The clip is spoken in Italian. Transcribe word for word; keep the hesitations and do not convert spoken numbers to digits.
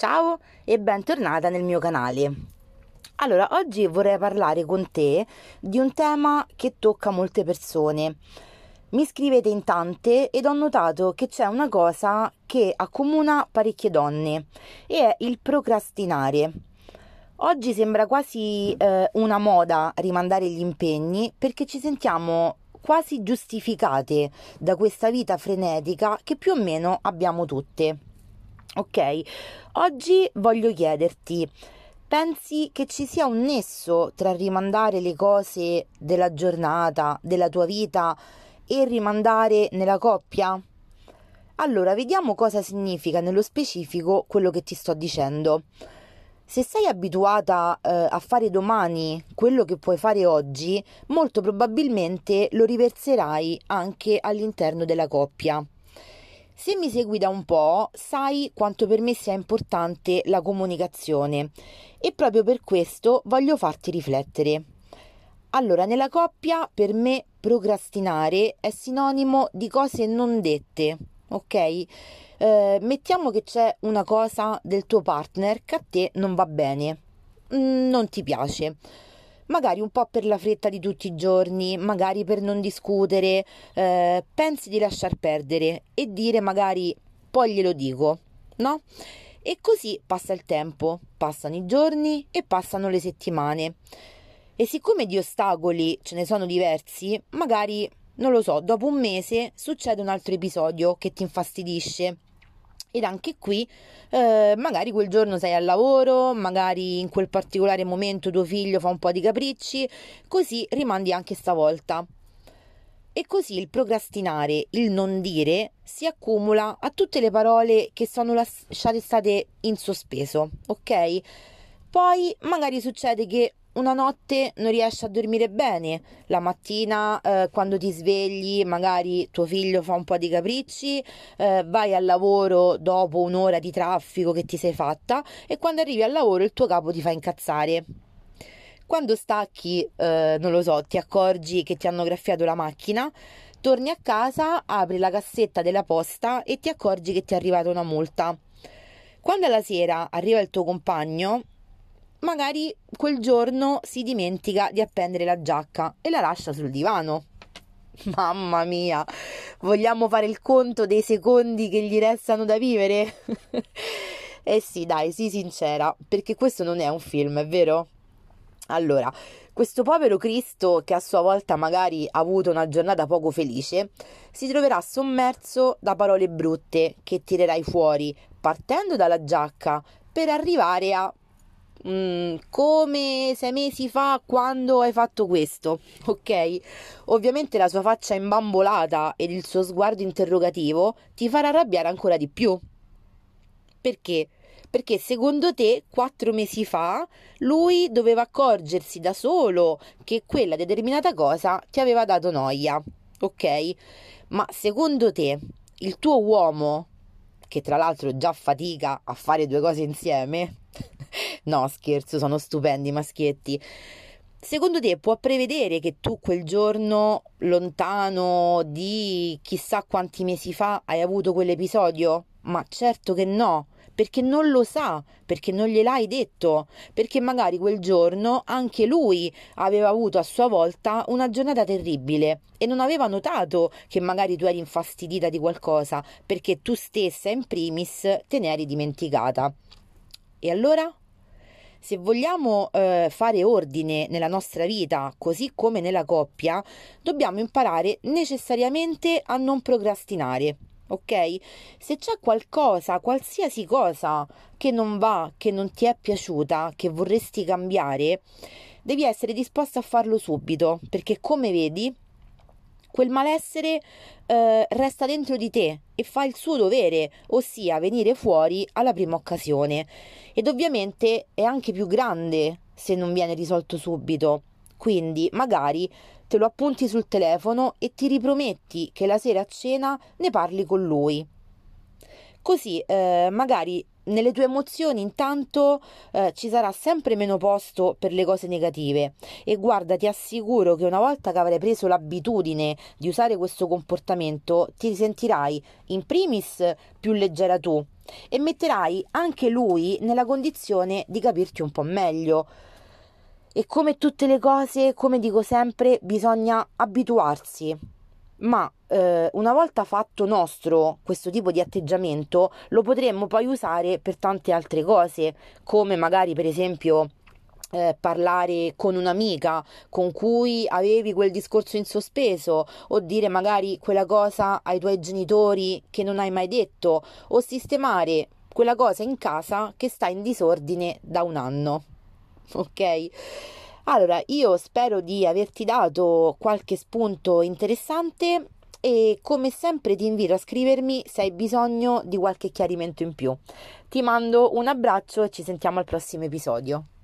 Ciao e bentornata nel mio canale. Allora, oggi vorrei parlare con te di un tema che tocca molte persone. Mi scrivete in tante ed ho notato che c'è una cosa che accomuna parecchie donne e è il procrastinare. Oggi sembra quasi eh, una moda rimandare gli impegni perché ci sentiamo quasi giustificate da questa vita frenetica che più o meno abbiamo tutte. Ok, oggi voglio chiederti, pensi che ci sia un nesso tra rimandare le cose della giornata, della tua vita e rimandare nella coppia? Allora, vediamo cosa significa nello specifico quello che ti sto dicendo. Se sei abituata eh, a fare domani quello che puoi fare oggi, molto probabilmente lo riverserai anche all'interno della coppia. Se mi segui da un po', sai quanto per me sia importante la comunicazione e proprio per questo voglio farti riflettere. Allora, nella coppia per me procrastinare è sinonimo di cose non dette, ok? Eh, mettiamo che c'è una cosa del tuo partner che a te non va bene, mm, non ti piace. Magari un po' per la fretta di tutti i giorni, magari per non discutere, eh, pensi di lasciar perdere e dire magari poi glielo dico, no? E così passa il tempo, passano i giorni e passano le settimane. E siccome di ostacoli ce ne sono diversi, magari, non lo so, dopo un mese succede un altro episodio che ti infastidisce. Ed anche qui, eh, magari quel giorno sei al lavoro, magari in quel particolare momento tuo figlio fa un po' di capricci, così rimandi anche stavolta. E così il procrastinare, il non dire, si accumula a tutte le parole che sono lasciate state in sospeso, ok? Poi magari succede che una notte non riesci a dormire bene, la mattina eh, quando ti svegli magari tuo figlio fa un po' di capricci, eh, vai al lavoro dopo un'ora di traffico che ti sei fatta e quando arrivi al lavoro il tuo capo ti fa incazzare. Quando stacchi, eh, non lo so, ti accorgi che ti hanno graffiato la macchina, torni a casa, apri la cassetta della posta e ti accorgi che ti è arrivata una multa. Quando alla sera arriva il tuo compagno, magari quel giorno si dimentica di appendere la giacca e la lascia sul divano. Mamma mia, vogliamo fare il conto dei secondi che gli restano da vivere? Eh sì, dai, sii sincera, perché questo non è un film, è vero? Allora, questo povero Cristo, che a sua volta magari ha avuto una giornata poco felice, si troverà sommerso da parole brutte che tirerai fuori, partendo dalla giacca, per arrivare a Mm, come sei mesi fa quando hai fatto questo, ok? Ovviamente la sua faccia imbambolata ed il suo sguardo interrogativo ti farà arrabbiare ancora di più. Perché? Perché secondo te quattro mesi fa lui doveva accorgersi da solo che quella determinata cosa ti aveva dato noia, ok? Ma secondo te il tuo uomo, che tra l'altro già fatica a fare due cose insieme, no, scherzo, sono stupendi i maschietti. Secondo te può prevedere che tu quel giorno, lontano di chissà quanti mesi fa, hai avuto quell'episodio? Ma certo che no, perché non lo sa, perché non gliel'hai detto, perché magari quel giorno anche lui aveva avuto a sua volta una giornata terribile e non aveva notato che magari tu eri infastidita di qualcosa, perché tu stessa in primis te ne eri dimenticata. E allora? Se vogliamo eh, fare ordine nella nostra vita, così come nella coppia, dobbiamo imparare necessariamente a non procrastinare, ok? Se c'è qualcosa, qualsiasi cosa che non va, che non ti è piaciuta, che vorresti cambiare, devi essere disposta a farlo subito, perché come vedi, quel malessere eh, resta dentro di te e fa il suo dovere, ossia venire fuori alla prima occasione. Ed ovviamente è anche più grande se non viene risolto subito. Quindi magari te lo appunti sul telefono e ti riprometti che la sera a cena ne parli con lui. Così eh, magari nelle tue emozioni intanto eh, ci sarà sempre meno posto per le cose negative. E guarda, ti assicuro che una volta che avrai preso l'abitudine di usare questo comportamento, ti sentirai in primis più leggera tu e metterai anche lui nella condizione di capirti un po' meglio. E come tutte le cose, come dico sempre, bisogna abituarsi. Ma eh, una volta fatto nostro questo tipo di atteggiamento, lo potremmo poi usare per tante altre cose, come magari per esempio eh, parlare con un'amica con cui avevi quel discorso in sospeso, o dire magari quella cosa ai tuoi genitori che non hai mai detto, o sistemare quella cosa in casa che sta in disordine da un anno. Ok? Allora, io spero di averti dato qualche spunto interessante e come sempre ti invito a scrivermi se hai bisogno di qualche chiarimento in più. Ti mando un abbraccio e ci sentiamo al prossimo episodio.